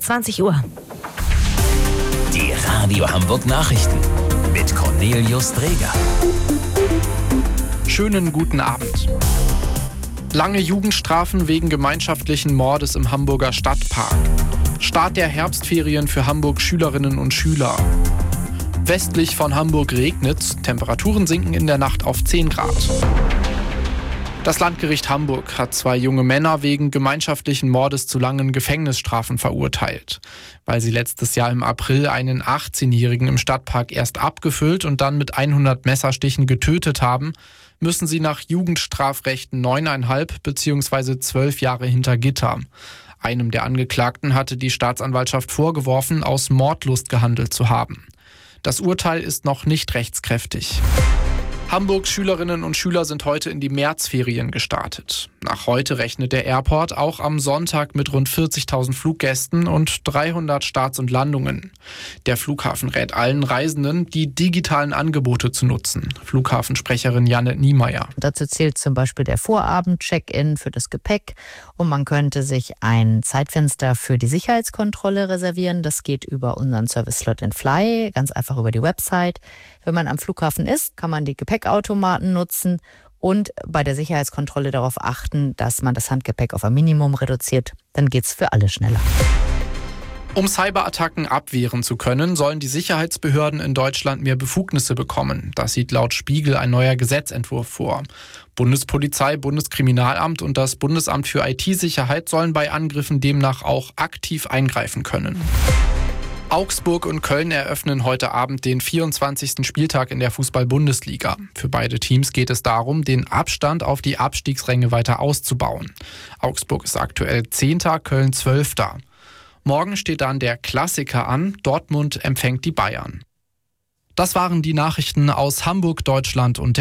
20 Uhr. Die Radio Hamburg Nachrichten mit Cornelius Dreger. Schönen guten Abend. Lange Jugendstrafen wegen gemeinschaftlichen Mordes im Hamburger Stadtpark. Start der Herbstferien für Hamburg Schülerinnen und Schüler. Westlich von Hamburg regnet's, Temperaturen sinken in der Nacht auf 10 Grad. Das Landgericht Hamburg hat 2 junge Männer wegen gemeinschaftlichen Mordes zu langen Gefängnisstrafen verurteilt. Weil sie letztes Jahr im April einen 18-Jährigen im Stadtpark erst abgefüllt und dann mit 100 Messerstichen getötet haben, müssen sie nach Jugendstrafrecht 9,5 bzw. 12 Jahre hinter Gitter. Einem der Angeklagten hatte die Staatsanwaltschaft vorgeworfen, aus Mordlust gehandelt zu haben. Das Urteil ist noch nicht rechtskräftig. Hamburgs Schülerinnen und Schüler sind heute in die Märzferien gestartet. Nach heute rechnet der Airport auch am Sonntag mit rund 40.000 Fluggästen und 300 Starts und Landungen. Der Flughafen rät allen Reisenden, die digitalen Angebote zu nutzen. Flughafensprecherin Janne Niemeyer. Dazu zählt zum Beispiel der Vorabend-Check-in für das Gepäck und man könnte sich ein Zeitfenster für die Sicherheitskontrolle reservieren. Das geht über unseren Service Slot & Fly, ganz einfach über die Website. Wenn man am Flughafen ist, kann man die Gepäckautomaten nutzen und bei der Sicherheitskontrolle darauf achten, dass man das Handgepäck auf ein Minimum reduziert. Dann geht's für alle schneller. Um Cyberattacken abwehren zu können, sollen die Sicherheitsbehörden in Deutschland mehr Befugnisse bekommen. Das sieht laut Spiegel ein neuer Gesetzentwurf vor. Bundespolizei, Bundeskriminalamt und das Bundesamt für IT-Sicherheit sollen bei Angriffen demnach auch aktiv eingreifen können. Augsburg und Köln eröffnen heute Abend den 24. Spieltag in der Fußball-Bundesliga. Für beide Teams geht es darum, den Abstand auf die Abstiegsränge weiter auszubauen. Augsburg ist aktuell 10., Köln 12. Morgen steht dann der Klassiker an, Dortmund empfängt die Bayern. Das waren die Nachrichten aus Hamburg, Deutschland und